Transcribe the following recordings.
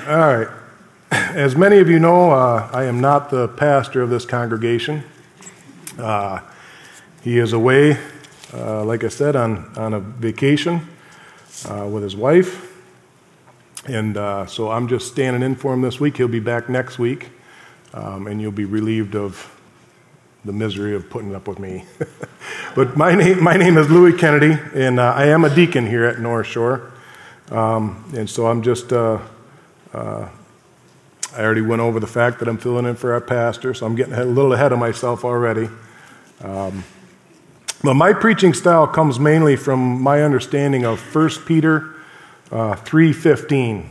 All right. As many of you know, I am not the pastor of this congregation. He is away, like I said, on a vacation with his wife. And so I'm just standing in for him this week. He'll be back next week, and you'll be relieved of the misery of putting up with me. But my name is Louis Kennedy, and I am a deacon here at North Shore. And so I'm just, I already went over the fact that I'm filling in for our pastor, so I'm getting a little ahead of myself already. But my preaching style comes mainly from my understanding of 1 Peter 3:15.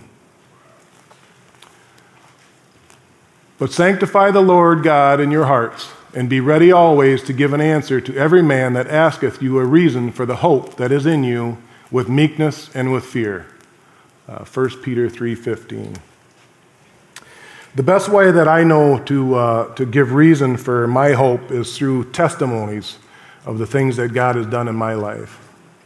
But sanctify the Lord God in your hearts, and be ready always to give an answer to every man that asketh you a reason for the hope that is in you, with meekness and with fear. 1 Peter 3:15. The best way that I know to give reason for my hope is through testimonies of the things that God has done in my life.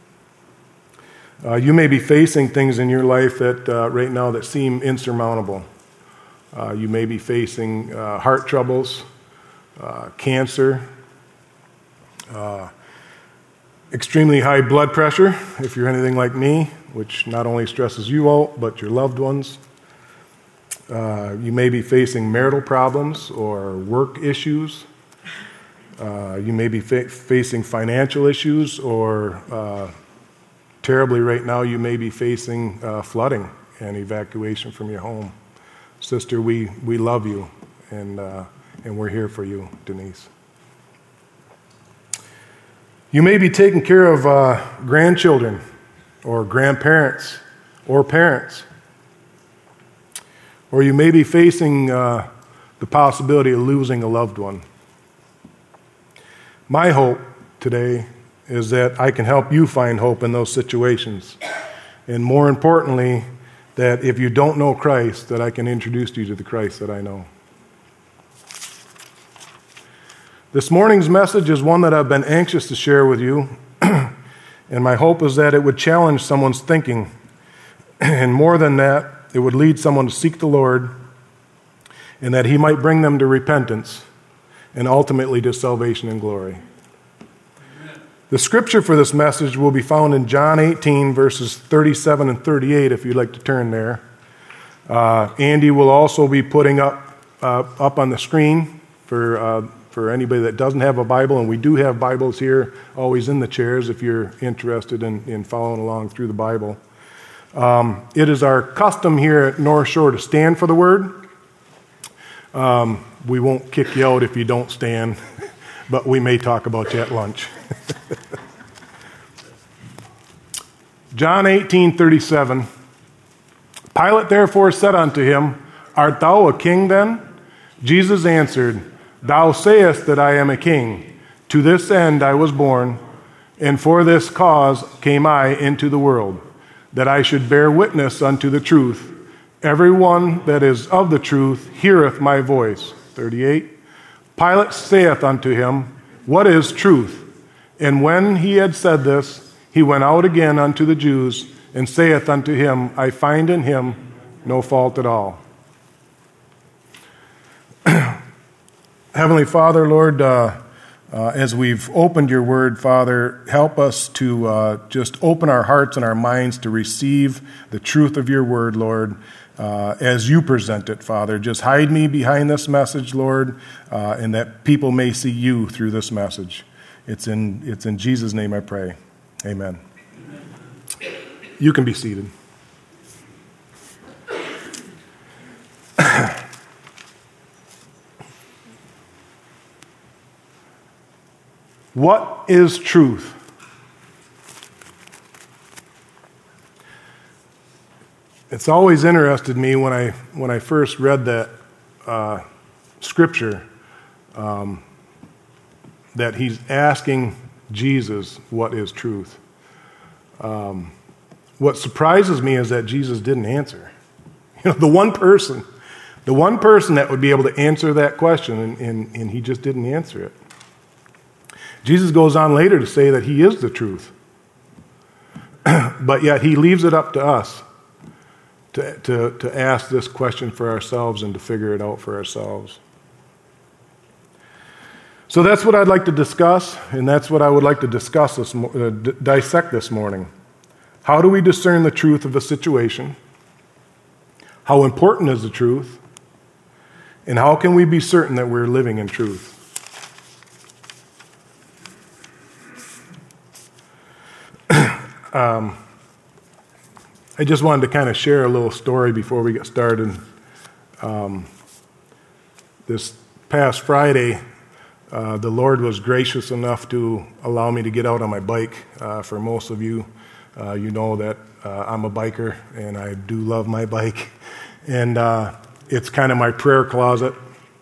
You may be facing things in your life that right now that seem insurmountable. You may be facing heart troubles, cancer, extremely high blood pressure, if you're anything like me, which not only stresses you out, but your loved ones. You may be facing marital problems or work issues. You may be facing financial issues, or terribly right now, you may be facing flooding and evacuation from your home. Sister, we love you, and we're here for you, Denise. You may be taking care of grandchildren or grandparents or parents. Or you may be facing the possibility of losing a loved one. My hope today is that I can help you find hope in those situations. And more importantly, that if you don't know Christ, that I can introduce you to the Christ that I know. This morning's message is one that I've been anxious to share with you, and my hope is that it would challenge someone's thinking, and more than that, it would lead someone to seek the Lord, and that He might bring them to repentance, and ultimately to salvation and glory. Amen. The scripture for this message will be found in John 18, verses 37 and 38, if you'd like to turn there. Andy will also be putting up on the screen for anybody that doesn't have a Bible, and we do have Bibles here, always in the chairs, if you're interested in following along through the Bible. It is our custom here at North Shore to stand for the Word. We won't kick you out if you don't stand, but we may talk about you at lunch. John 18:37. Pilate therefore said unto him, Art thou a king then? Jesus answered, Thou sayest that I am a king. To this end I was born, and for this cause came I into the world, that I should bear witness unto the truth. Every one that is of the truth heareth my voice. 38. Pilate saith unto him, What is truth? And when he had said this, he went out again unto the Jews, and saith unto him, I find in him no fault at all. Heavenly Father, Lord, as we've opened your word, Father, help us to just open our hearts and our minds to receive the truth of your word, Lord, as you present it, Father. Just hide me behind this message, Lord, and that people may see you through this message. It's in Jesus' name I pray. Amen. You can be seated. What is truth? It's always interested me when I first read that scripture that he's asking Jesus what is truth. What surprises me is that Jesus didn't answer. You know, the one person that would be able to answer that question, and he just didn't answer it. Jesus goes on later to say that he is the truth. But yet he leaves it up to us to ask this question for ourselves and to figure it out for ourselves. So that's what I'd like to discuss, and that's what I would like to discuss dissect this morning. How do we discern the truth of a situation? How important is the truth? And how can we be certain that we're living in truth? I just wanted to kind of share a little story before we get started. This past Friday, the Lord was gracious enough to allow me to get out on my bike. For most of you, you know that I'm a biker, and I do love my bike. And it's kind of my prayer closet.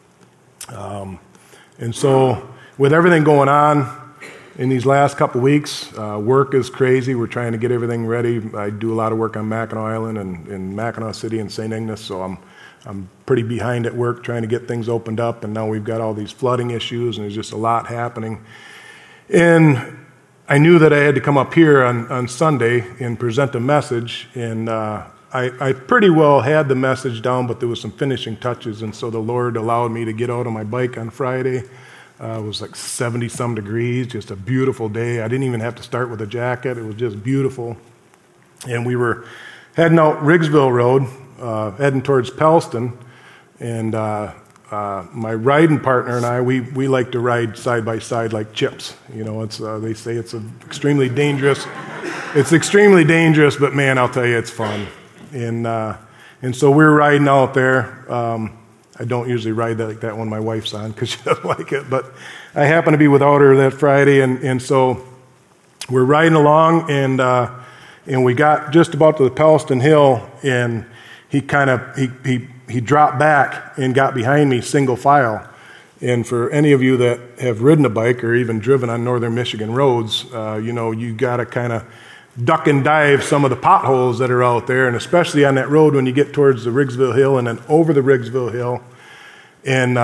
And so with everything going on in these last couple weeks, work is crazy. We're trying to get everything ready. I do a lot of work on Mackinac Island and in Mackinac City and St. Ignace, so I'm pretty behind at work trying to get things opened up, and now we've got all these flooding issues, and there's just a lot happening. And I knew that I had to come up here on Sunday and present a message, and I pretty well had the message down, but there was some finishing touches, and so the Lord allowed me to get out on my bike on Friday. It was like 70-some degrees, just a beautiful day. I didn't even have to start with a jacket. It was just beautiful. And we were heading out Riggsville Road, heading towards Pellston, and my riding partner and I, we like to ride side by side like chips. You know, they say it's extremely dangerous. It's extremely dangerous, but man, I'll tell you, it's fun. And so we're riding out there. I don't usually ride like that when my wife's on because she doesn't like it, but I happened to be without her that Friday, and so we're riding along, and we got just about to the Pellston Hill, and he dropped back and got behind me single file. And for any of you that have ridden a bike or even driven on northern Michigan roads, you got to kind of duck and dive some of the potholes that are out there, and especially on that road when you get towards the Riggsville Hill and then over the Riggsville Hill. And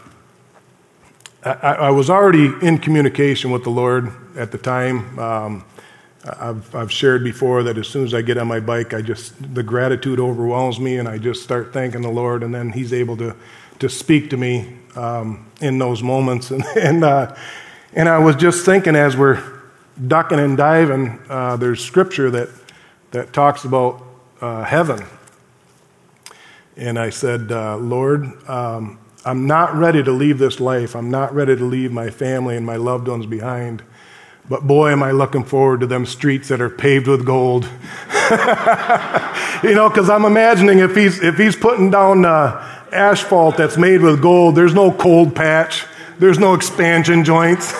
I was already in communication with the Lord at the time. I've shared before that as soon as I get on my bike, the gratitude overwhelms me, and I just start thanking the Lord, and then He's able to speak to me in those moments. And I was just thinking as we're ducking and diving, there's scripture that talks about heaven. And I said, Lord, I'm not ready to leave this life. I'm not ready to leave my family and my loved ones behind. But boy, am I looking forward to them streets that are paved with gold. Because I'm imagining if he's putting down asphalt that's made with gold, there's no cold patch, there's no expansion joints.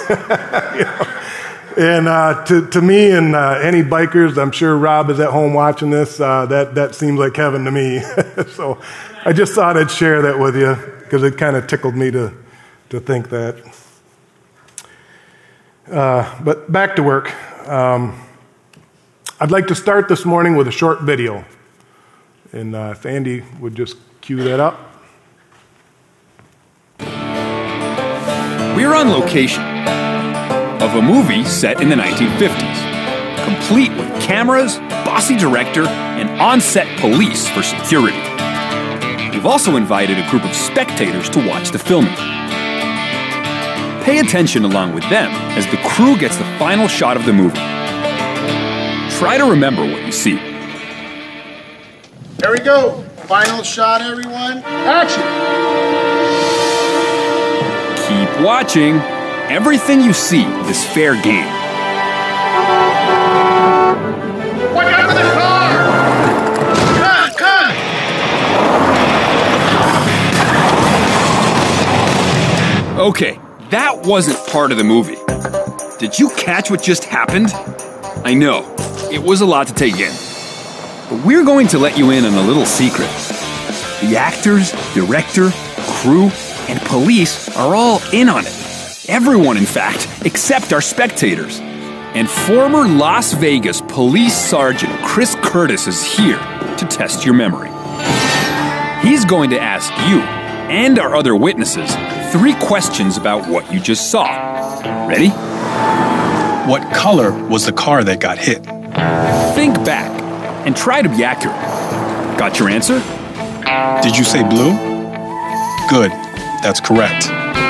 And to me and any bikers, I'm sure Rob is at home watching this, that seems like heaven to me. So I just thought I'd share that with you because it kind of tickled me to think that. But back to work. I'd like to start this morning with a short video. And if Andy would just cue that up. We're on location of a movie set in the 1950s, complete with cameras, bossy director, and on-set police for security. We've also invited a group of spectators to watch the filming. Pay attention along with them as the crew gets the final shot of the movie. Try to remember what you see. There we go. Final shot, everyone. Action! Keep watching. Everything you see is fair game. Watch out for the car! Cut! Okay, that wasn't part of the movie. Did you catch what just happened? I know, it was a lot to take in. But we're going to let you in on a little secret. The actors, director, crew, and police are all in on it. Everyone, in fact, except our spectators. And former Las Vegas Police Sergeant Chris Curtis is here to test your memory. He's going to ask you and our other witnesses 3 questions about what you just saw. Ready? What color was the car that got hit? Think back and try to be accurate. Got your answer? Did you say blue? Good. That's correct.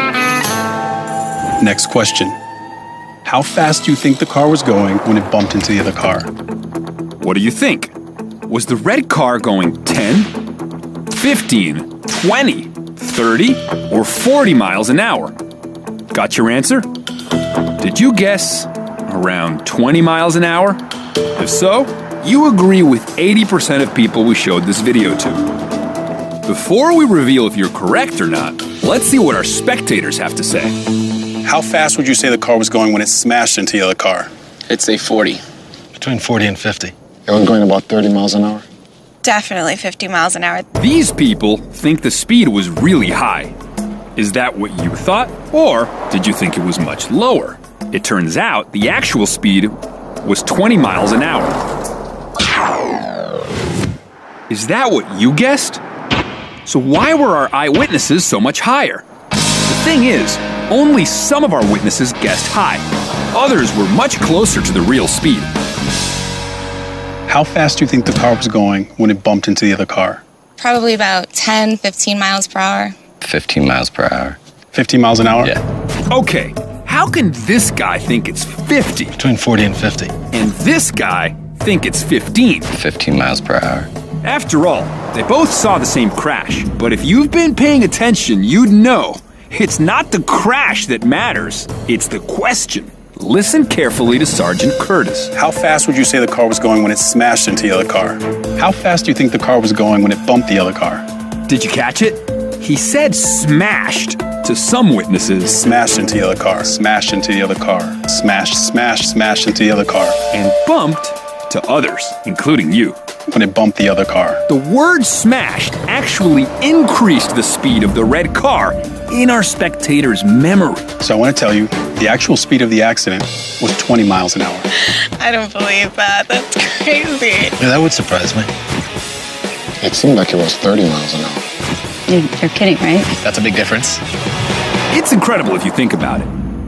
Next question. How fast do you think the car was going when it bumped into the other car? What do you think? Was the red car going 10, 15, 20, 30, or 40 miles an hour? Got your answer? Did you guess around 20 miles an hour? If so, you agree with 80% of people we showed this video to. Before we reveal if you're correct or not, let's see what our spectators have to say. How fast would you say the car was going when it smashed into the other car? I'd say 40. Between 40 and 50. It was going about 30 miles an hour. Definitely 50 miles an hour. These people think the speed was really high. Is that what you thought? Or did you think it was much lower? It turns out the actual speed was 20 miles an hour. Is that what you guessed? So why were our eyewitnesses so much higher? The thing is, only some of our witnesses guessed high. Others were much closer to the real speed. How fast do you think the car was going when it bumped into the other car? Probably about 10, 15 miles per hour. 15 miles per hour. 15 miles an hour? Yeah. Okay, how can this guy think it's 50 Between 40 and 50. and this guy think it's 15? 15 miles per hour. After all, they both saw the same crash, but if you've been paying attention, you'd know it's not the crash that matters, it's the question. Listen carefully to Sergeant Curtis. How fast would you say the car was going when it smashed into the other car? How fast do you think the car was going when it bumped the other car? Did you catch it? He said smashed to some witnesses Smashed into the other car. Smashed into the other car. Smashed into the other car. and bumped to others, including you. When it bumped the other car. The word smashed actually increased the speed of the red car in our spectators' memory. So I want to tell you, the actual speed of the accident was 20 miles an hour. I don't believe that. That's crazy. Yeah, that would surprise me. It seemed like it was 30 miles an hour. You're kidding, right? That's a big difference. It's incredible if you think about it.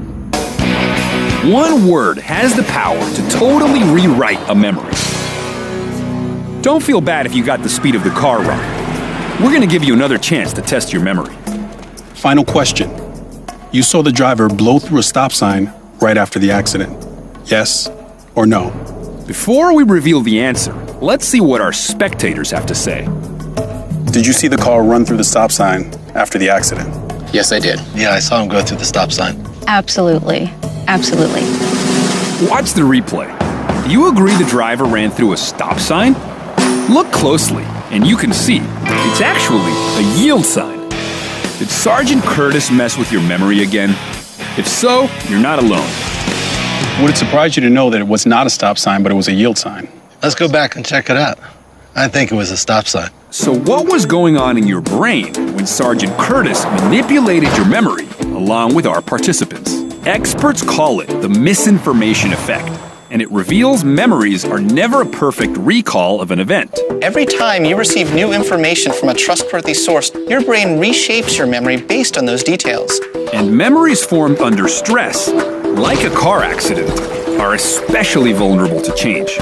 One word has the power to totally rewrite a memory. Don't feel bad if you got the speed of the car wrong. We're going to give you another chance to test your memory. Final question. You saw the driver blow through a stop sign right after the accident. Yes or no? Before we reveal the answer, let's see what our spectators have to say. Did you see the car run through the stop sign after the accident? Yes, I did. Yeah, I saw him go through the stop sign. Absolutely. Absolutely. Watch the replay. Do you agree the driver ran through a stop sign? Look closely, and you can see it's actually a yield sign. Did Sergeant Curtis mess with your memory again? If so, you're not alone. Would it surprise you to know that it was not a stop sign, but it was a yield sign? Let's go back and check it out. I think it was a stop sign. So what was going on in your brain when Sergeant Curtis manipulated your memory along with our participants? Experts call it the misinformation effect, and it reveals memories are never a perfect recall of an event. Every time you receive new information from a trustworthy source, your brain reshapes your memory based on those details. And memories formed under stress, like a car accident, are especially vulnerable to change.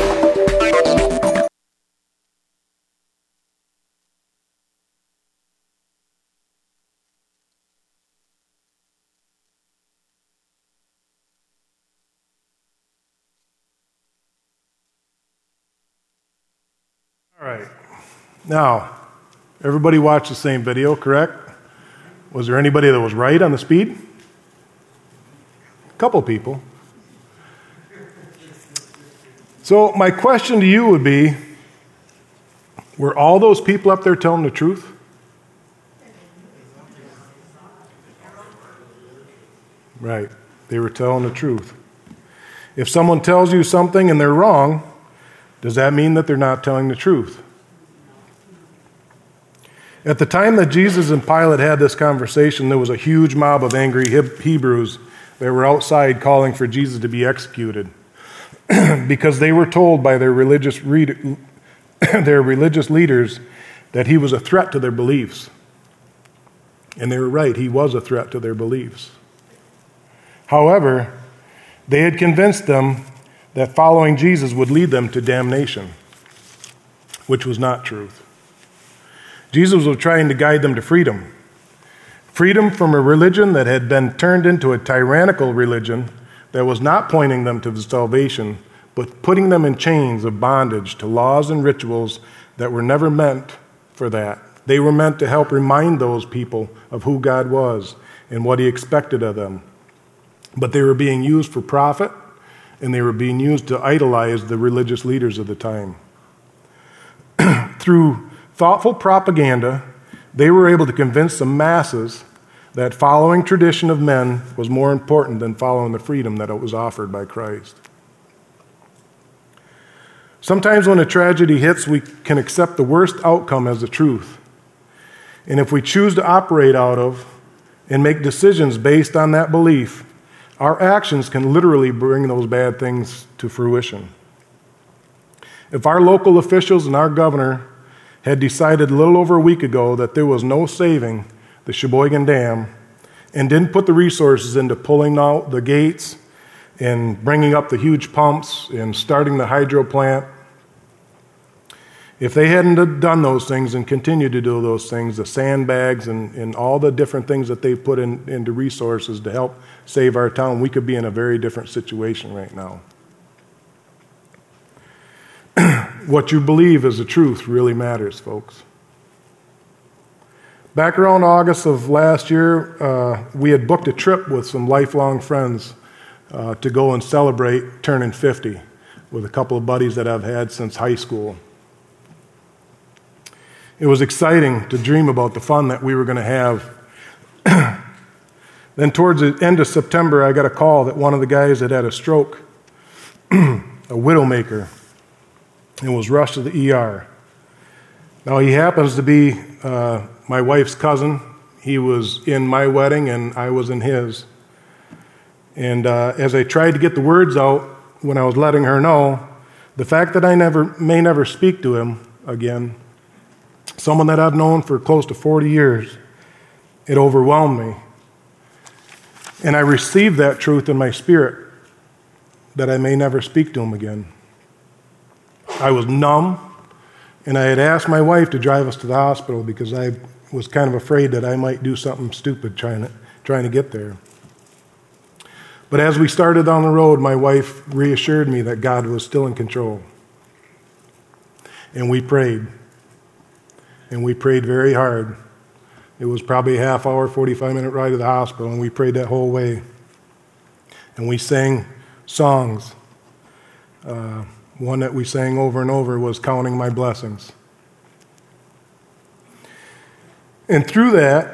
All right. Now, everybody watched the same video, correct? Was there anybody that was right on the speed? A couple people. So my question to you would be, were all those people up there telling the truth? Right. They were telling the truth. If someone tells you something and they're wrong, does that mean that they're not telling the truth? At the time that Jesus and Pilate had this conversation, there was a huge mob of angry Hebrews that were outside calling for Jesus to be executed because they were told by their religious leaders that he was a threat to their beliefs. And they were right, he was a threat to their beliefs. However, they had convinced them that following Jesus would lead them to damnation, which was not truth. Jesus was trying to guide them to freedom. Freedom from a religion that had been turned into a tyrannical religion that was not pointing them to salvation, but putting them in chains of bondage to laws and rituals that were never meant for that. They were meant to help remind those people of who God was and what he expected of them. But they were being used for profit, and they were being used to idolize the religious leaders of the time. Through thoughtful propaganda, they were able to convince the masses that following tradition of men was more important than following the freedom that was offered by Christ. Sometimes when a tragedy hits, we can accept the worst outcome as the truth. And if we choose to operate out of and make decisions based on that belief, our actions can literally bring those bad things to fruition. If our local officials and our governor had decided a little over a week ago that there was no saving the Sheboygan Dam and didn't put the resources into pulling out the gates and bringing up the huge pumps and starting the hydro plant, if they hadn't done those things and continued to do those things, the sandbags and all the different things that they've put into resources to help save our town, we could be in a very different situation right now. What you believe is the truth really matters, folks. Back around August of last year, we had booked a trip with some lifelong friends to go and celebrate turning 50 with a couple of buddies that I've had since high school. It was exciting to dream about the fun that we were going to have. Then towards the end of September, I got a call that one of the guys had had a stroke, a widowmaker, and was rushed to the ER. Now, he happens to be my wife's cousin. He was in my wedding, and I was in his. And as I tried to get the words out when I was letting her know, the fact that I may never speak to him again, someone that I've known for close to 40 years, it overwhelmed me. And I received that truth in my spirit, that I may never speak to him again. I was numb, and I had asked my wife to drive us to the hospital because I was kind of afraid that I might do something stupid trying to get there. But as we started on the road, my wife reassured me that God was still in control. And we prayed. And we prayed very hard. It was probably a half hour, 45-minute ride to the hospital, and we prayed that whole way. And we sang songs. One that we sang over and over was Counting My Blessings. And through that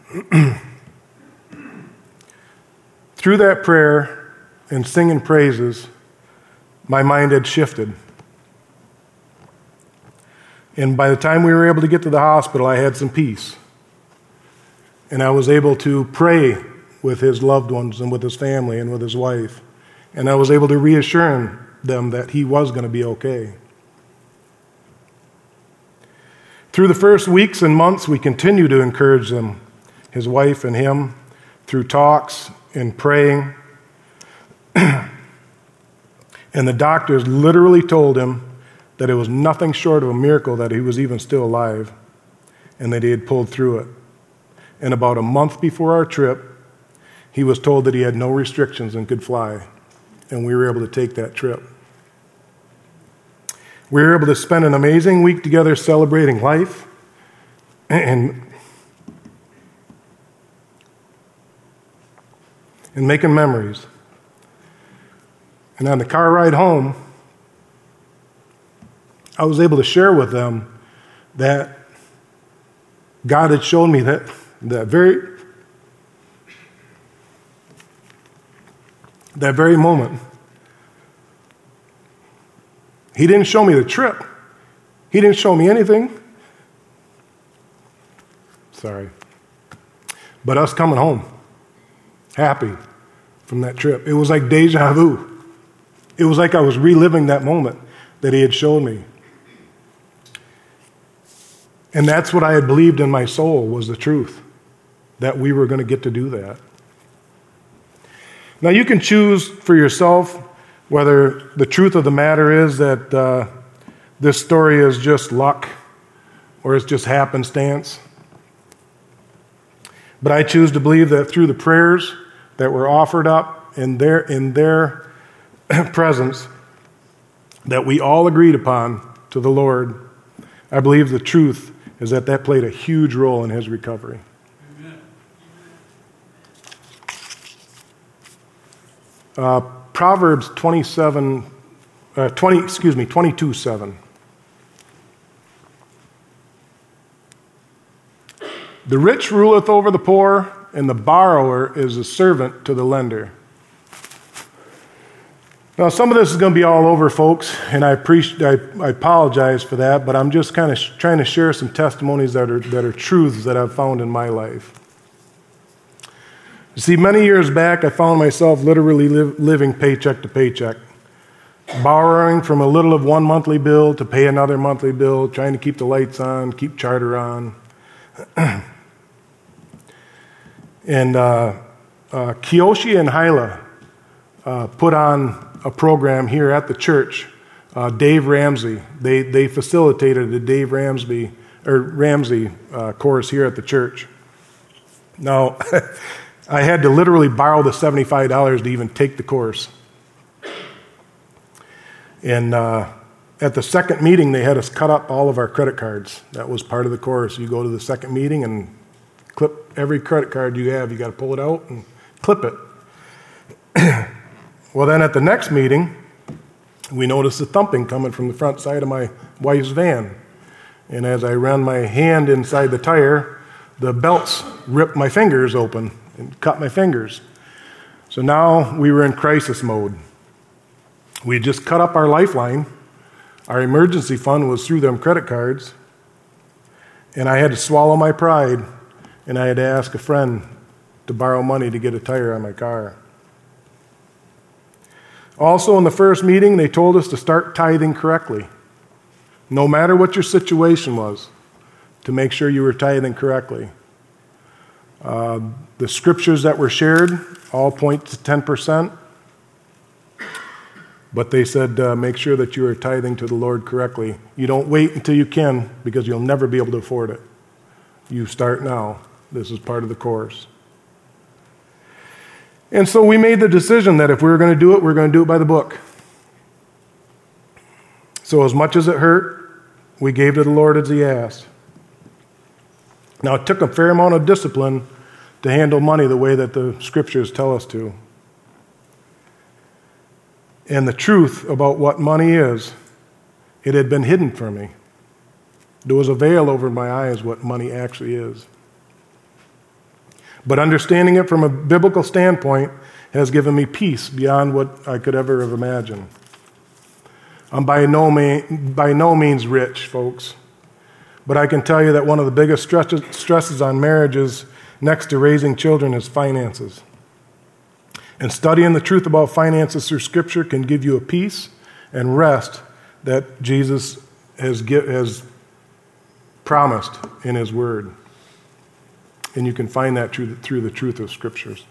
prayer and singing praises, my mind had shifted. And by the time we were able to get to the hospital, I had some peace. And I was able to pray with his loved ones and with his family and with his wife. And I was able to reassure them that he was going to be okay. Through the first weeks and months, we continued to encourage them, his wife and him, through talks and praying. And the doctors literally told him that it was nothing short of a miracle that he was even still alive and that he had pulled through it. And about a month before our trip, he was told that he had no restrictions and could fly. And we were able to take that trip. We were able to spend an amazing week together celebrating life and making memories. And on the car ride home, I was able to share with them that God had shown me that very moment. He didn't show me the trip. He didn't show me anything. Sorry. But us coming home, happy from that trip. It was like deja vu. It was like I was reliving that moment that he had shown me. And that's what I had believed in my soul was the truth, that we were going to get to do that. Now you can choose for yourself whether the truth of the matter is that this story is just luck or it's just happenstance. But I choose to believe that through the prayers that were offered up in their presence, that we all agreed upon to the Lord, I believe the truth is that played a huge role in his recovery. Proverbs 22:7. The rich ruleth over the poor, and the borrower is a servant to the lender. Now, some of this is going to be all over, folks, and I apologize for that, but I'm just kind of trying to share some testimonies that are truths that I've found in my life. You see, many years back, I found myself literally living paycheck to paycheck, borrowing from a little of one monthly bill to pay another monthly bill, trying to keep the lights on, keep charter on. And Kiyoshi and Hyla put on a program here at the church. Dave Ramsey, they facilitated the Dave Ramsey course here at the church. Now, I had to literally borrow the $75 to even take the course. And at the second meeting, they had us cut up all of our credit cards. That was part of the course. You go to the second meeting and clip every credit card you have. You got to pull it out and clip it. Well, then at the next meeting, we noticed a thumping coming from the front side of my wife's van. And as I ran my hand inside the tire, the belts ripped my fingers open and cut my fingers. So now we were in crisis mode. We had just cut up our lifeline. Our emergency fund was through them credit cards. And I had to swallow my pride, and I had to ask a friend to borrow money to get a tire on my car. Also, in the first meeting, they told us to start tithing correctly. No matter what your situation was, to make sure you were tithing correctly. The scriptures that were shared all point to 10%. But they said, make sure that you are tithing to the Lord correctly. You don't wait until you can, because you'll never be able to afford it. You start now. This is part of the course. And so we made the decision that if we were going to do it, we were going to do it by the book. So as much as it hurt, we gave to the Lord as he asked. Now, it took a fair amount of discipline to handle money the way that the scriptures tell us to. And the truth about what money is, it had been hidden from me. There was a veil over my eyes what money actually is. But understanding it from a biblical standpoint has given me peace beyond what I could ever have imagined. I'm by no means rich, folks. But I can tell you that one of the biggest stresses on marriages next to raising children is finances. And studying the truth about finances through Scripture can give you a peace and rest that Jesus has promised in his word. And you can find that through the truth of Scriptures.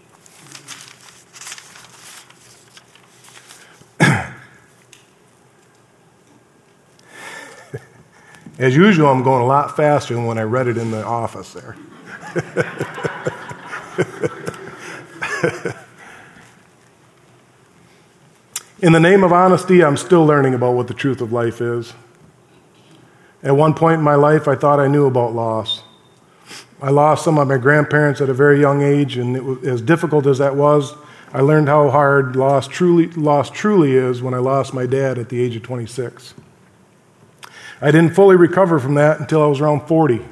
As usual, I'm going a lot faster than when I read it in the office there. In the name of honesty, I'm still learning about what the truth of life is. At one point in my life, I thought I knew about loss. I lost some of my grandparents at a very young age, and it was, as difficult as that was, I learned how hard loss truly is when I lost my dad at the age of 26. I didn't fully recover from that until I was around 40.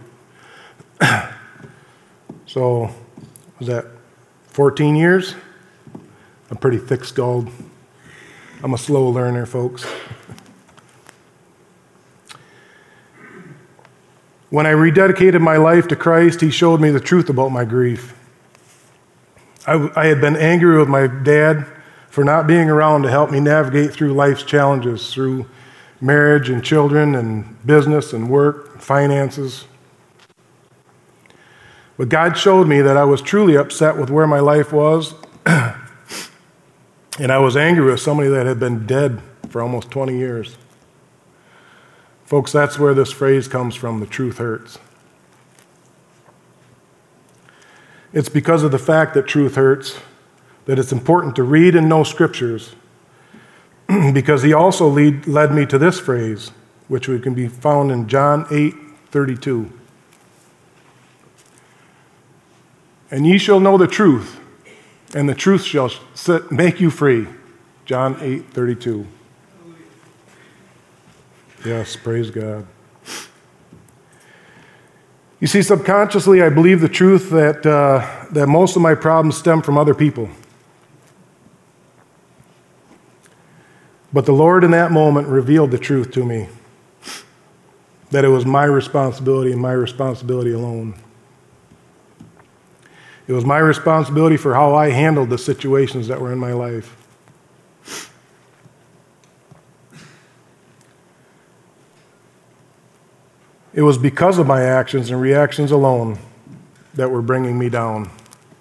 So, was that 14 years? I'm pretty thick-skulled. I'm a slow learner, folks. When I rededicated my life to Christ, he showed me the truth about my grief. I had been angry with my dad for not being around to help me navigate through life's challenges, through marriage and children and business and work, finances. But God showed me that I was truly upset with where my life was, and I was angry with somebody that had been dead for almost 20 years. Folks, that's where this phrase comes from, the truth hurts. It's because of the fact that truth hurts that it's important to read and know scriptures, because he also led me to this phrase, which can be found in John 8:32. And ye shall know the truth, and the truth shall make you free. John 8:32. Yes, praise God. You see, subconsciously, I believe the truth that most of my problems stem from other people. But the Lord in that moment revealed the truth to me, that it was my responsibility and my responsibility alone. It was my responsibility for how I handled the situations that were in my life. It was because of my actions and reactions alone that were bringing me down.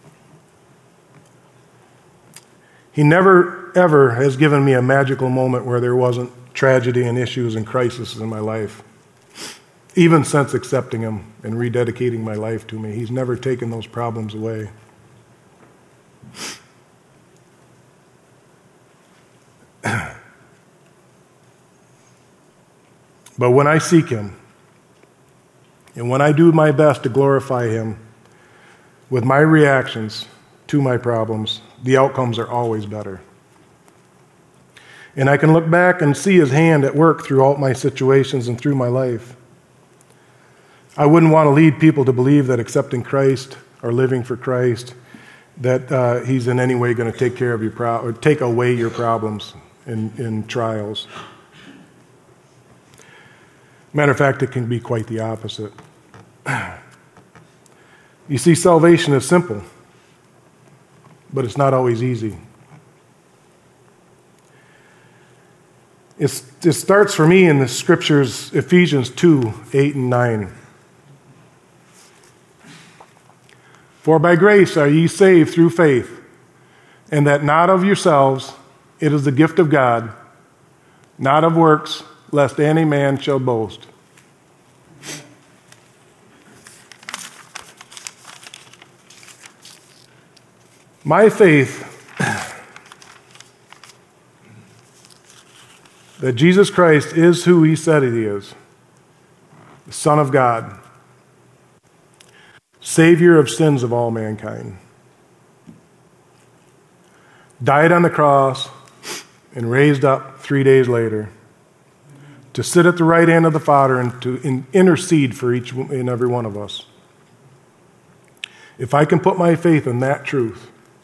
He never, ever has given me a magical moment where there wasn't tragedy and issues and crises in my life. Even since accepting him and rededicating my life to me, he's never taken those problems away. But when I seek him, and when I do my best to glorify him with my reactions to my problems, the outcomes are always better. And I can look back and see his hand at work throughout my situations and through my life. I wouldn't want to lead people to believe that accepting Christ or living for Christ, that he's in any way going to take care of your or take away your problems and trials. Matter of fact, it can be quite the opposite. You see, salvation is simple, but it's not always easy. It starts for me in the scriptures, Ephesians 2:8 and 9. For by grace are ye saved through faith, and that not of yourselves, it is the gift of God, not of works, lest any man shall boast. My faith that Jesus Christ is who he said he is, the Son of God, Savior of sins of all mankind, died on the cross and raised up 3 days later to sit at the right hand of the Father and to intercede for each and every one of us. If I can put my faith in that truth,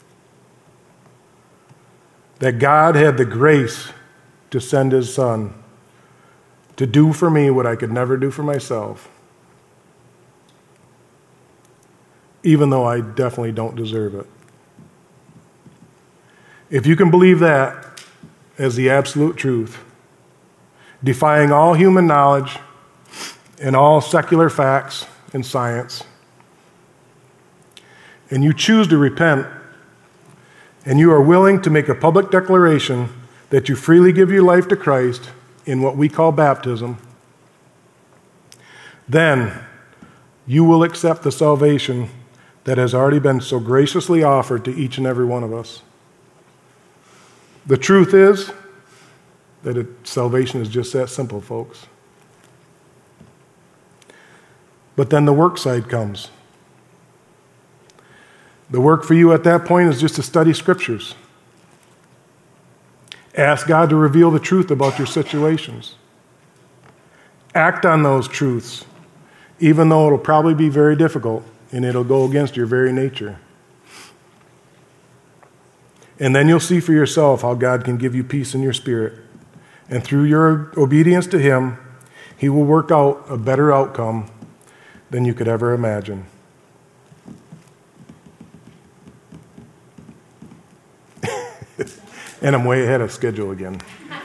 that God had the grace to send his Son to do for me what I could never do for myself, even though I definitely don't deserve it. If you can believe that as the absolute truth, defying all human knowledge and all secular facts and science, and you choose to repent, and you are willing to make a public declaration that you freely give your life to Christ in what we call baptism, then you will accept the salvation that has already been so graciously offered to each and every one of us. The truth is that salvation is just that simple, folks. But then the work side comes. The work for you at that point is just to study scriptures. Ask God to reveal the truth about your situations. Act on those truths, even though it'll probably be very difficult and it'll go against your very nature. And then you'll see for yourself how God can give you peace in your spirit. And through your obedience to him, he will work out a better outcome than you could ever imagine. And I'm way ahead of schedule again.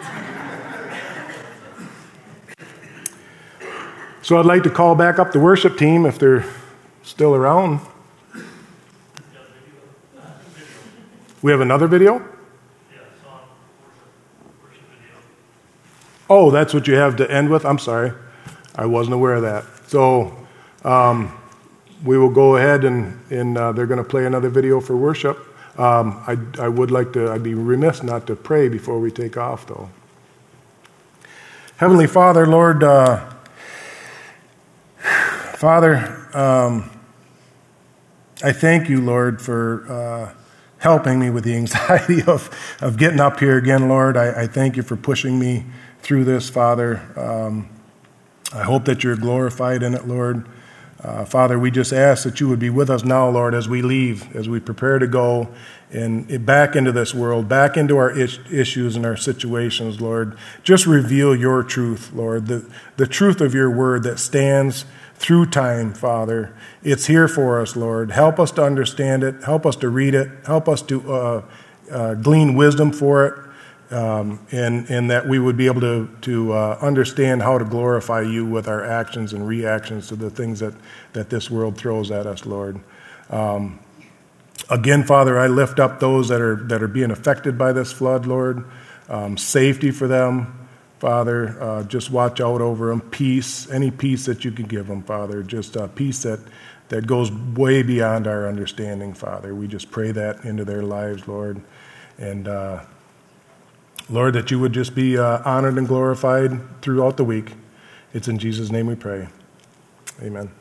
So I'd like to call back up the worship team if they're still around. We have another video? Oh, that's what you have to end with? I'm sorry. I wasn't aware of that. So we will go ahead and they're going to play another video for worship. I would like to, I'd be remiss not to pray before we take off, though. Heavenly Father, Lord, I thank you, Lord, for helping me with the anxiety of getting up here again, Lord. I thank you for pushing me through this, Father. I hope that you're glorified in it, Lord. Father, we just ask that you would be with us now, Lord, as we leave, as we prepare to go and back into this world, back into our issues and our situations, Lord. Just reveal your truth, Lord, the truth of your word that stands through time, Father. It's here for us, Lord. Help us to understand it. Help us to read it. Help us to glean wisdom for it. And that we would be able to understand how to glorify you with our actions and reactions to the things that this world throws at us, Lord. Again, Father, I lift up those that are being affected by this flood, Lord. Safety for them, Father. Just watch out over them. Peace, any peace that you can give them, Father. Just peace that goes way beyond our understanding, Father. We just pray that into their lives, Lord. And Lord, that you would just be honored and glorified throughout the week. It's in Jesus' name we pray. Amen.